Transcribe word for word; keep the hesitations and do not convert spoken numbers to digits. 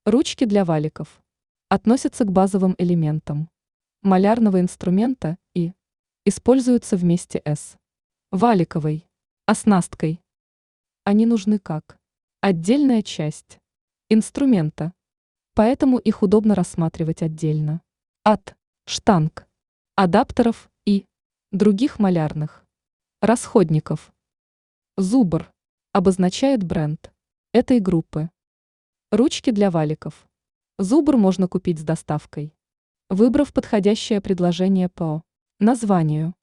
Ручки для валиков относятся к базовым элементам малярного инструмента и используются вместе с валиковой оснасткой. Они нужны как отдельная часть инструмента, поэтому их удобно рассматривать отдельно от штанг, адаптеров и других малярных расходников. Зубр обозначает бренд этой группы. Ручки для валиков. Зубр можно купить с доставкой, выбрав подходящее предложение по названию.